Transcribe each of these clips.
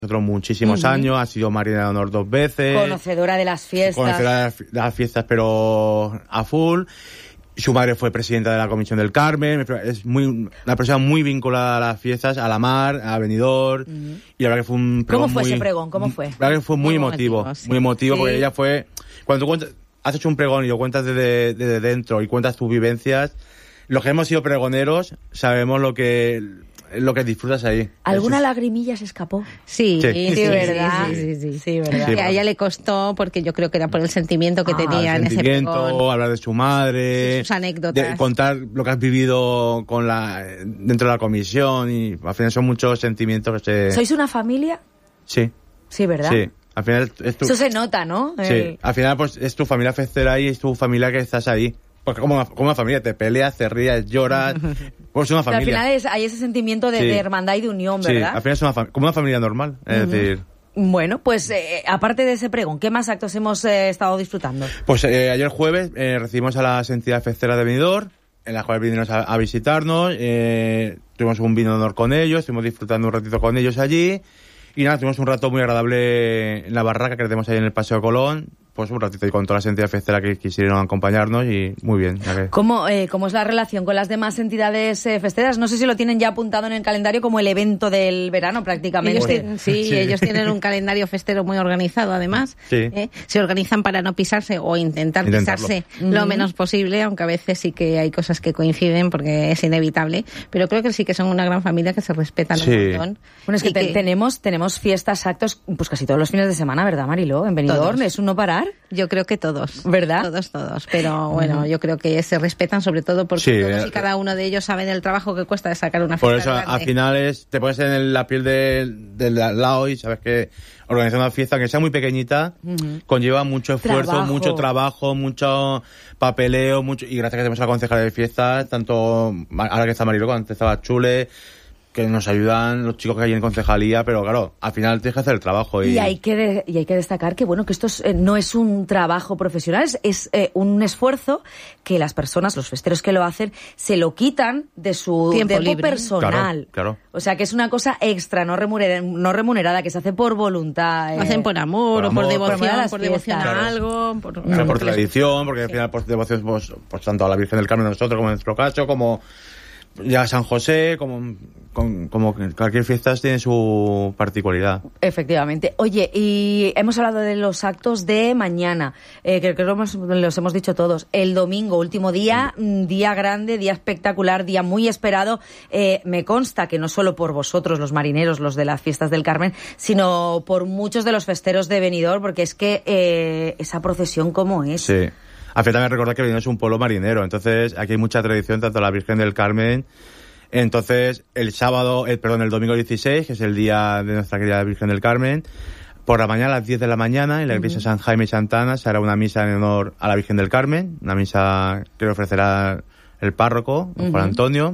nosotros muchísimos años, ha sido marinera de honor 2 veces. Conocedora de las fiestas. Conocedora de las fiestas, pero a full. Su madre fue presidenta de la Comisión del Carmen. Es una persona muy vinculada a las fiestas, a la mar, a Benidorm. Y la verdad que fue un pregón. ¿Cómo fue ese pregón? ¿Cómo fue? La verdad que fue muy emotivo. Sí. Muy emotivo, porque ella fue... Cuando tú cuentas, has hecho un pregón y lo cuentas desde dentro y cuentas tus vivencias, los que hemos sido pregoneros sabemos lo que disfrutas ahí. ¿Alguna lagrimilla se escapó? Sí, ¿verdad? Sí, ¿verdad? Que a ella le costó, porque yo creo que era por el sentimiento que tenía en ese pregón. Hablar de su madre, sus anécdotas, contar lo que has vivido dentro de la comisión, y al final son muchos sentimientos que se... ¿Sois una familia? Sí. Sí, ¿verdad? Sí. Al final eso se nota, ¿no? Sí. Al final pues es tu familia festera y es tu familia que estás ahí. Porque como una familia, te peleas, te ríes, lloras, pues es una familia. Al final hay ese sentimiento de hermandad y de unión, ¿verdad? Sí, al final es como una familia normal, es decir... Bueno, pues aparte de ese pregón, ¿qué más actos hemos estado disfrutando? Pues ayer jueves recibimos a las entidades festeras de Benidorm, en las cuales vinieron a visitarnos, tuvimos un vino de honor con ellos, estuvimos disfrutando un ratito con ellos allí, y nada, tuvimos un rato muy agradable en la barraca que tenemos ahí en el Paseo Colón, pues un ratito con todas las entidades festeras que quisieron acompañarnos, y muy bien. ¿Cómo es la relación con las demás entidades festeras? No sé si lo tienen ya apuntado en el calendario como el evento del verano prácticamente. Ellos tienen un calendario festero muy organizado además. Sí. Se organizan para no pisarse o intentarlo. Pisarse lo menos posible, aunque a veces sí que hay cosas que coinciden porque es inevitable, pero creo que sí que son una gran familia que se respetan un montón. Bueno, es que tenemos fiestas, actos, pues casi todos los fines de semana, ¿verdad, Mariló? En Benidorm, todos. ¿Es un no parar? Yo creo que todos. ¿Verdad? Todos. Pero bueno, yo creo que se respetan sobre todo porque todos y cada uno de ellos saben el trabajo que cuesta de sacar una fiesta. Por eso, grande. al final te pones en la piel del al lado y sabes que organizar una fiesta, aunque sea muy pequeñita, conlleva mucho esfuerzo, mucho trabajo, mucho papeleo, y gracias a que tenemos a la concejala de fiestas, tanto ahora que está Mariló, cuando antes estaba Chule, que nos ayudan los chicos que hay en concejalía, pero claro, al final tienes que hacer el trabajo. Y hay que destacar que bueno, que esto no es un trabajo profesional, es un esfuerzo que las personas, los festeros que lo hacen, se lo quitan de su tiempo personal. Claro. O sea, que es una cosa extra, no remunerada, que se se hace por voluntad. Lo hacen por amor o por devoción a algo. Por tradición, porque al final por devoción pues tanto a la Virgen del Carmen de nosotros, como en nuestro caso, como ya San José, como cualquier fiesta tiene su particularidad. Efectivamente. Oye, y hemos hablado de los actos de mañana, que creo que los hemos dicho todos. El domingo, último día, día grande, día espectacular, día muy esperado. Me consta que no solo por vosotros, los marineros, los de las fiestas del Carmen, sino por muchos de los festeros de Benidorm, porque es que esa procesión, ¿cómo es? Sí. A fin también recordar que Benidorm es un pueblo marinero, entonces aquí hay mucha tradición, tanto la Virgen del Carmen. Entonces, el domingo 16, que es el día de nuestra querida Virgen del Carmen, por la mañana a las 10 de la mañana, en la iglesia San Jaime y Santana, se hará una misa en honor a la Virgen del Carmen, una misa que le ofrecerá el párroco, Juan Antonio.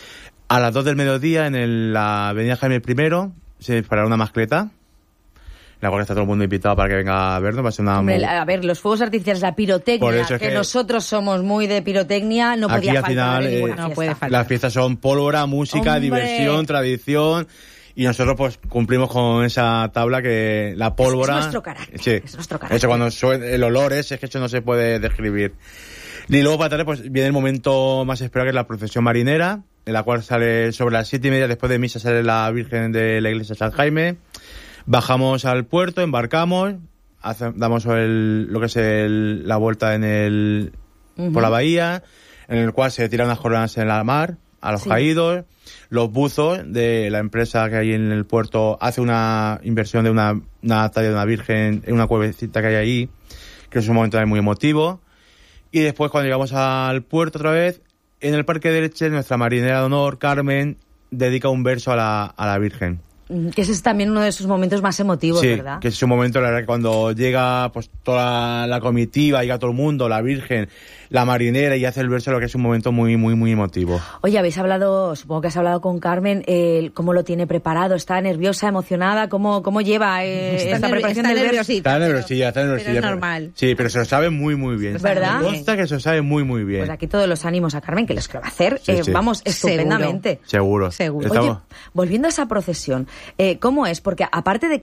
A las 2 del mediodía, en la avenida Jaime I, se disparará una mascleta, la cual está todo el mundo invitado para que venga a vernos. Va a ser una a ver, los fuegos artificiales, la pirotecnia, que nosotros somos muy de pirotecnia, no podía faltar en ninguna fiesta. No puede faltar. Las fiestas son pólvora, música, diversión, tradición, y nosotros pues cumplimos con esa tabla que la pólvora... Es nuestro carácter. Sí. Es nuestro carácter. Eso cuando el olor es que eso no se puede describir. Y luego para tarde pues viene el momento más esperado, que es la procesión marinera, en la cual sale sobre las 7:30, después de misa sale la Virgen de la iglesia San Jaime. Bajamos al puerto, embarcamos, damos lo que es la vuelta por la bahía, en el cual se tiran unas coronas en la mar a los caídos. Los buzos de la empresa que hay en el puerto hace una inversión de una talla de una virgen en una cuevecita que hay ahí, que es un momento muy emotivo. Y después, cuando llegamos al puerto otra vez, en el Parque de Leche, nuestra marinera de honor, Carmen, dedica un verso a la Virgen. Que ese es también uno de sus momentos más emotivos, ¿verdad? Sí, que es un momento, la verdad, que cuando llega pues toda la comitiva, llega todo el mundo, la Virgen, la marinera, y hace el verso, lo que es un momento muy, muy, muy emotivo. Oye, supongo que has hablado con Carmen, ¿cómo lo tiene preparado? ¿Está nerviosa, emocionada? ¿Cómo lleva esta preparación del verso? Está nerviosilla. Pero es normal. Sí, pero se lo sabe muy, muy bien. ¿Verdad? Me consta que se lo sabe muy, muy bien. Pues aquí todos los ánimos a Carmen, que lo va a hacer, vamos, estupendamente. Seguro. Oye, volviendo a esa procesión, ¿Cómo es? Porque aparte de